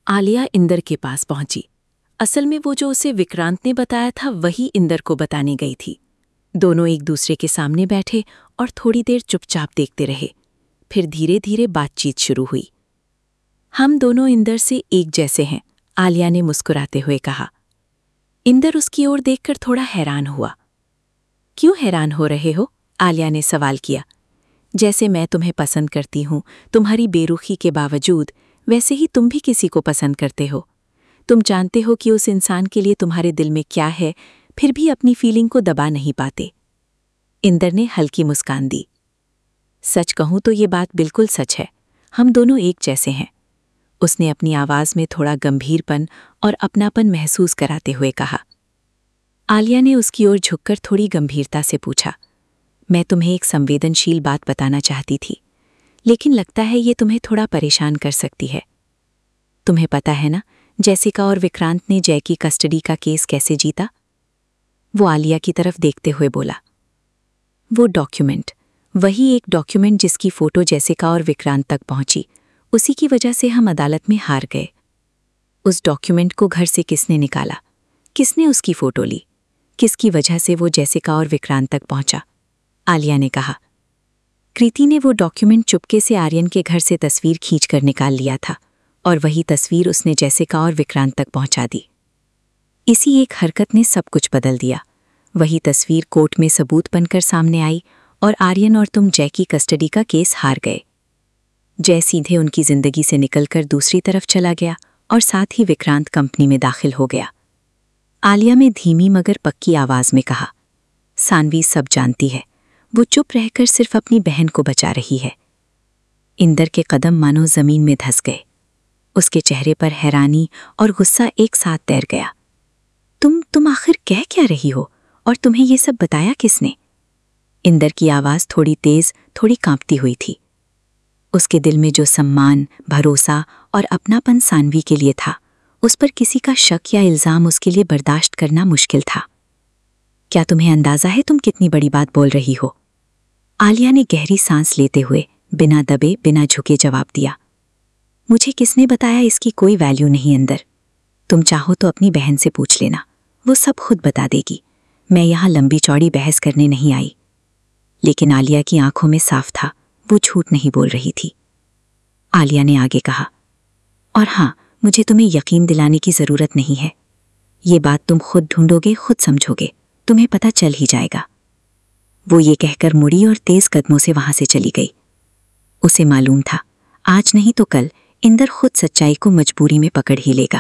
आलिया इंदर के पास पहुंची। असल में वो जो उसे विक्रांत ने बताया था वही इंदर को बताने गई थी। दोनों एक दूसरे के सामने बैठे और थोड़ी देर चुपचाप देखते रहे। फिर धीरे धीरे बातचीत शुरू हुई। हम दोनों इंदर से एक जैसे हैं, आलिया ने मुस्कुराते हुए कहा। इंदर उसकी ओर देखकर थोड़ा हैरान हुआ। क्यों हैरान हो रहे हो? आलिया ने सवाल किया। जैसे मैं तुम्हें पसंद करती हूं तुम्हारी बेरुखी के बावजूद, वैसे ही तुम भी किसी को पसंद करते हो। तुम जानते हो कि उस इंसान के लिए तुम्हारे दिल में क्या है, फिर भी अपनी फीलिंग को दबा नहीं पाते। इंदर ने हल्की मुस्कान दी। सच कहूं तो ये बात बिल्कुल सच है, हम दोनों एक जैसे हैं, उसने अपनी आवाज में थोड़ा गंभीरपन और अपनापन महसूस कराते हुए कहा। आलिया ने उसकी ओर झुककर थोड़ी गंभीरता से पूछा, मैं तुम्हें एक संवेदनशील बात बताना चाहती थी, लेकिन लगता है ये तुम्हें थोड़ा परेशान कर सकती है। तुम्हें पता है ना जैसिका और विक्रांत ने जय की कस्टडी का केस कैसे जीता? वो आलिया की तरफ देखते हुए बोला। वो डॉक्यूमेंट, वही एक डॉक्यूमेंट जिसकी फोटो जैसिका और विक्रांत तक पहुंची, उसी की वजह से हम अदालत में हार गए। उस डॉक्यूमेंट को घर से किसने निकाला, किसने उसकी फोटो ली, किसकी वजह से वो जैसिका और विक्रांत तक पहुंचा? आलिया ने कहा। कृति ने वो डॉक्यूमेंट चुपके से आर्यन के घर से तस्वीर खींचकर निकाल लिया था और वही तस्वीर उसने जैसिका और विक्रांत तक पहुंचा दी। इसी एक हरकत ने सब कुछ बदल दिया। वही तस्वीर कोर्ट में सबूत बनकर सामने आई और आर्यन और तुम जय की कस्टडी का केस हार गए। जय सीधे उनकी जिंदगी से निकलकर दूसरी तरफ चला गया और साथ ही विक्रांत कंपनी में दाखिल हो गया। आलिया में धीमी मगर पक्की आवाज में कहा। सानवी सब जानती है, वो चुप रहकर सिर्फ अपनी बहन को बचा रही है। इंदर के कदम मानो जमीन में धंस गए। उसके चेहरे पर हैरानी और गुस्सा एक साथ तैर गया। तुम आखिर कह क्या रही हो, और तुम्हें ये सब बताया किसने? इंदर की आवाज थोड़ी तेज, थोड़ी कांपती हुई थी। उसके दिल में जो सम्मान, भरोसा और अपनापन सानवी के लिए था, उस पर किसी का शक या इल्जाम उसके लिए बर्दाश्त करना मुश्किल था। क्या तुम्हें अंदाजा है तुम कितनी बड़ी बात बोल रही हो? आलिया ने गहरी सांस लेते हुए बिना दबे, बिना झुके जवाब दिया। मुझे किसने बताया इसकी कोई वैल्यू नहीं इंदर। तुम चाहो तो अपनी बहन से पूछ लेना, वो सब खुद बता देगी। मैं यहाँ लंबी चौड़ी बहस करने नहीं आई। लेकिन आलिया की आंखों में साफ था, वो झूठ नहीं बोल रही थी। आलिया ने आगे कहा, और हाँ, मुझे तुम्हें यकीन दिलाने की जरूरत नहीं है। ये बात तुम खुद ढूंढोगे, खुद समझोगे, तुम्हें पता चल ही जाएगा। वो ये कहकर मुड़ी और तेज कदमों से वहां से चली गई। उसे मालूम था आज नहीं तो कल इंदर खुद सच्चाई को मजबूरी में पकड़ ही लेगा।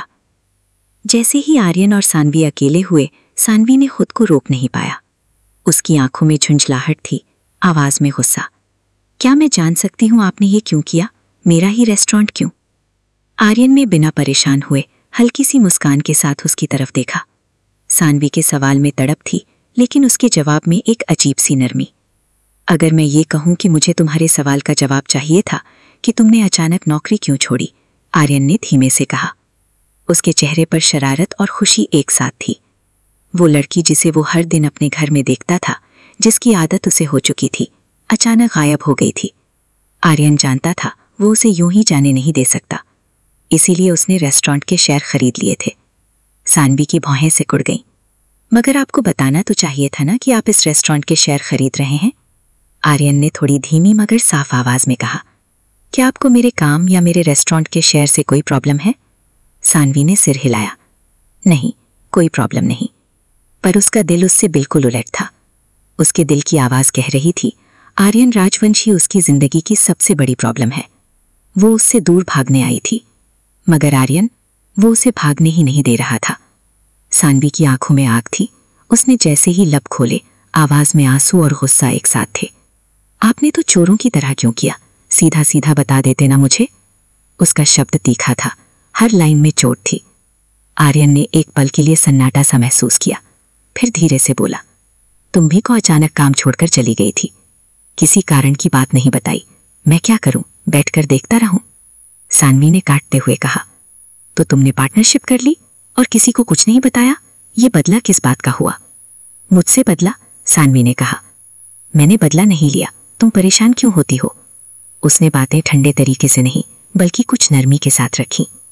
जैसे ही आर्यन और सानवी अकेले हुए, सानवी ने खुद को रोक नहीं पाया। उसकी आंखों में झुंझलाहट थी, आवाज में गुस्सा। क्या मैं जान सकती हूं आपने ये क्यों किया? मेरा ही रेस्टोरेंट क्यों? आर्यन ने बिना परेशान हुए हल्की सी मुस्कान के साथ उसकी तरफ देखा। सानवी के सवाल में तड़प थी, लेकिन उसके जवाब में एक अजीब सी नरमी। अगर मैं ये कहूं कि मुझे तुम्हारे सवाल का जवाब चाहिए था कि तुमने अचानक नौकरी क्यों छोड़ी, आर्यन ने धीमे से कहा। उसके चेहरे पर शरारत और खुशी एक साथ थी। वो लड़की जिसे वो हर दिन अपने घर में देखता था, जिसकी आदत उसे हो चुकी थी, अचानक गायब हो गई थी। आर्यन जानता था वो उसे यूं ही जाने नहीं दे सकता, इसीलिए उसने रेस्टोरेंट के शेयर खरीद लिए थे। सानवी की भौहें सिकुड़ गईं। मगर आपको बताना तो चाहिए था ना कि आप इस रेस्टोरेंट के शेयर खरीद रहे हैं, आर्यन ने थोड़ी धीमी मगर साफ आवाज में कहा। क्या आपको मेरे काम या मेरे रेस्टोरेंट के शेयर से कोई प्रॉब्लम है? सानवी ने सिर हिलाया। नहीं, कोई प्रॉब्लम नहीं। पर उसका दिल उससे बिल्कुल उलट था। उसके दिल की आवाज कह रही थी, आर्यन राजवंशी उसकी जिंदगी की सबसे बड़ी प्रॉब्लम है। वो उससे दूर भागने आई थी, मगर आर्यन, वो उसे भागने ही नहीं दे रहा था। सानवी की आंखों में आग थी। उसने जैसे ही लब खोले, आवाज में आंसू और गुस्सा एक साथ थे। आपने तो चोरों की तरह क्यों किया? सीधा सीधा बता देते ना मुझे। उसका शब्द तीखा था, हर लाइन में चोट थी। आर्यन ने एक पल के लिए सन्नाटा सा महसूस किया, फिर धीरे से बोला, तुम भी को अचानक काम छोड़कर चली गई थी, किसी कारण की बात नहीं बताई। मैं क्या करूं, बैठकर देखता रहूं? सानवी ने काटते हुए कहा। तो तुमने पार्टनरशिप कर ली और किसी को कुछ नहीं बताया? ये बदला किस बात का हुआ? मुझसे बदला? सानवी ने कहा। मैंने बदला नहीं लिया, तुम परेशान क्यों होती हो? उसने बातें ठंडे तरीके से नहीं बल्कि कुछ नरमी के साथ रखी।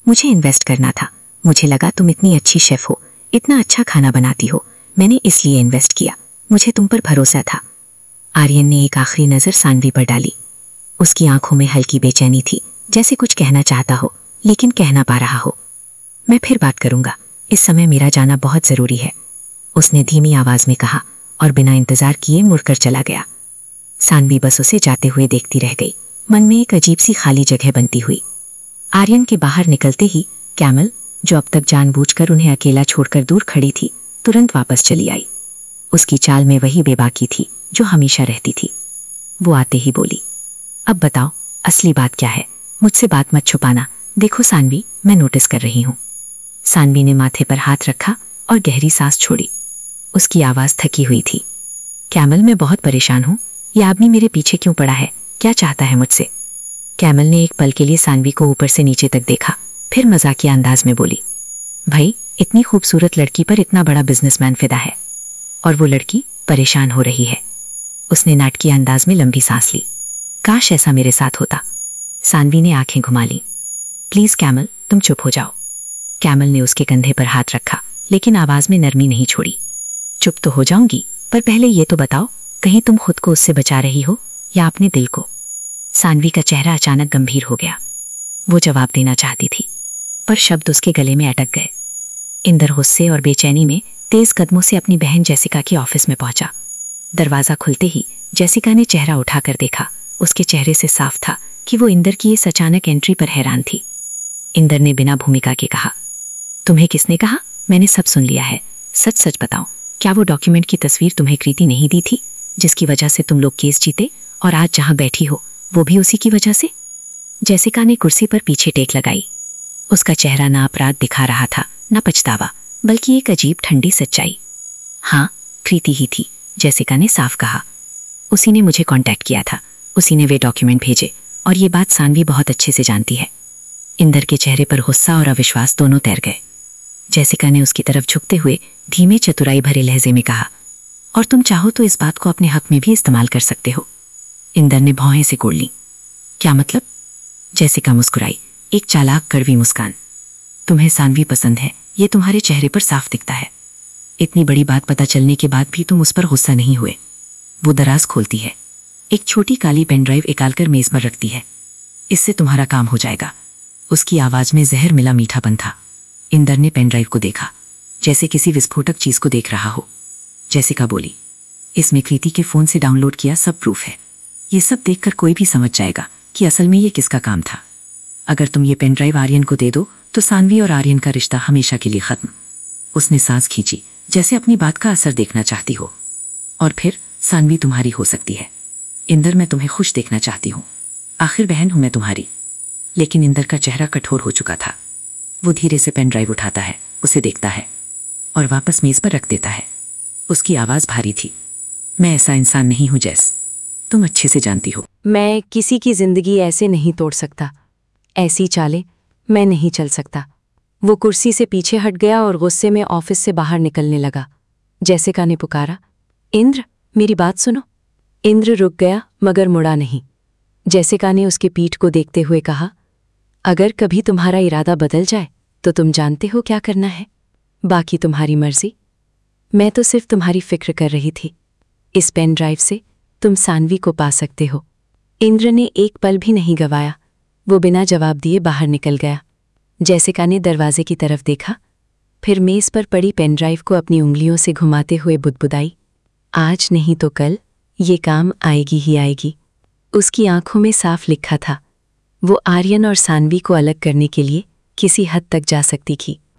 मुझे इन्वेस्ट करना था। मुझे लगा तुम इतनी अच्छी शेफ हो, इतना अच्छा खाना बनाती हो, मैंने इसलिए इन्वेस्ट किया। मुझे तुम पर भरोसा था। आर्यन ने एक आखिरी नज़र सानवी पर डाली। उसकी आंखों में हल्की बेचैनी थी, जैसे कुछ कहना चाहता हो लेकिन कह ना पा रहा हो। मैं फिर बात करूंगा, इस समय मेरा जाना बहुत ज़रूरी है, उसने धीमी आवाज़ में कहा और बिना इंतज़ार किए मुड़कर चला गया। सानवी बस उसे जाते हुए देखती रह गई, मन में एक अजीब सी खाली जगह बनती हुई। आर्यन के बाहर निकलते ही कैमल, जो अब तक जानबूझकर उन्हें अकेला छोड़कर दूर खड़ी थी, तुरंत वापस चली आई। उसकी चाल में वही बेबाकी थी जो हमेशा रहती थी। वो आते ही बोली, अब बताओ असली बात क्या है, मुझसे बात मत छुपाना। देखो सानवी, मैं नोटिस कर रही हूँ। सानवी ने माथे पर हाथ रखा और गहरी सांस छोड़ी। उसकी आवाज़ थकी हुई थी। कैमल, मैं बहुत परेशान हूँ। यह आदमी मेरे पीछे क्यों पड़ा है? क्या चाहता है मुझसे? कैमल ने एक पल के लिए सानवी को ऊपर से नीचे तक देखा, फिर मजाकिया अंदाज में बोली, भाई, इतनी खूबसूरत लड़की पर इतना बड़ा बिजनेसमैन फिदा है और वो लड़की परेशान हो रही है। उसने नाटकीय अंदाज में लंबी सांस ली। काश ऐसा मेरे साथ होता। सानवी ने आंखें घुमा ली। प्लीज कैमल, तुम चुप हो जाओ। कैमल ने उसके कंधे पर हाथ रखा, लेकिन आवाज में नरमी नहीं छोड़ी। चुप तो हो जाऊंगी, पर पहले ये तो बताओ, कहीं तुम खुद को उससे बचा रही हो या अपने दिल को? सानवी का चेहरा अचानक गंभीर हो गया। वो जवाब देना चाहती थी, पर शब्द उसके गले में अटक गए। इंदर गुस्से और बेचैनी में तेज कदमों से अपनी बहन जेसिका के ऑफिस में पहुंचा। दरवाजा खुलते ही जेसिका ने चेहरा उठाकर देखा। उसके चेहरे से साफ था कि वो इंदर की इस अचानक एंट्री पर हैरान थी। इंदर ने बिना भूमिका के कहा, तुम्हें किसने कहा? मैंने सब सुन लिया है। सच सच बताओ, क्या वो डॉक्यूमेंट की तस्वीर तुम्हें कृति नहीं दी थी, जिसकी वजह से तुम लोग केस जीते और आज जहां बैठी हो वो भी उसी की वजह से? जेसिका ने कुर्सी पर पीछे टेक लगाई। उसका चेहरा ना अपराध दिखा रहा था, न पछतावा, बल्कि एक अजीब ठंडी सच्चाई। हाँ, कृति ही थी, जेसिका ने साफ कहा। उसी ने मुझे कांटेक्ट किया था, उसी ने वे डॉक्यूमेंट भेजे, और ये बात सानवी बहुत अच्छे से जानती है। इंदर के चेहरे पर गुस्सा और अविश्वास दोनों तैर गए। जेसिका ने उसकी तरफ झुकते हुए धीमे चतुराई भरे लहजे में कहा, और तुम चाहो तो इस बात को अपने हक में भी इस्तेमाल कर सकते हो। इंदर ने भौहें से कोड़ ली। क्या मतलब? जेसिका मुस्कुराई, एक चालाक कड़वी मुस्कान। तुम्हें सानवी पसंद है, ये तुम्हारे चेहरे पर साफ दिखता है। इतनी बड़ी बात पता चलने के बाद भी तुम उस पर गुस्सा नहीं हुए। वो दराज खोलती है, एक छोटी काली पेन ड्राइव निकालकर मेज पर रखती है। इससे तुम्हारा काम हो जाएगा। उसकी आवाज में जहर मिला मीठापन था। इंदर ने पेन ड्राइव को देखा, जैसे किसी विस्फोटक चीज को देख रहा हो। जेसिका बोली, इसमें कृति के फोन से डाउनलोड किया सब प्रूफ है। ये सब देखकर कोई भी समझ जाएगा कि असल में ये किसका काम था। अगर तुम ये पेन ड्राइव आर्यन को दे दो तो सानवी और आर्यन का रिश्ता हमेशा के लिए खत्म। उसने सांस खींची, जैसे अपनी बात का असर देखना चाहती हो। और फिर सानवी तुम्हारी हो सकती है। इंदर, मैं तुम्हें खुश देखना चाहती हूँ। आखिर बहन हूं मैं तुम्हारी। लेकिन इंदर का चेहरा कठोर हो चुका था। वो धीरे से पेन ड्राइव उठाता है, उसे देखता है और वापस मेज पर रख देता है। उसकी आवाज भारी थी, मैं ऐसा इंसान नहीं हूं जैस, तुम अच्छे से जानती हो। मैं किसी की जिंदगी ऐसे नहीं तोड़ सकता। ऐसी चालें मैं नहीं चल सकता। वो कुर्सी से पीछे हट गया और गुस्से में ऑफिस से बाहर निकलने लगा। जेसिका ने पुकारा, इंद्र, मेरी बात सुनो। इंद्र रुक गया मगर मुड़ा नहीं। जेसिका ने उसकी पीठ को देखते हुए कहा, अगर कभी तुम्हारा इरादा बदल जाए तो तुम जानते हो क्या करना है। बाकी तुम्हारी मर्जी। मैं तो सिर्फ तुम्हारी फिक्र कर रही थी। इस पेन ड्राइव से तुम सानवी को पा सकते हो। इंद्र ने एक पल भी नहीं गवाया। वो बिना जवाब दिए बाहर निकल गया। जेसिका ने दरवाजे की तरफ देखा, फिर मेज पर पड़ी पेन ड्राइव को अपनी उंगलियों से घुमाते हुए बुदबुदाई, आज नहीं तो कल ये काम आएगी ही आएगी। उसकी आंखों में साफ लिखा था, वो आर्यन और सानवी को अलग करने के लिए किसी हद तक जा सकती थी।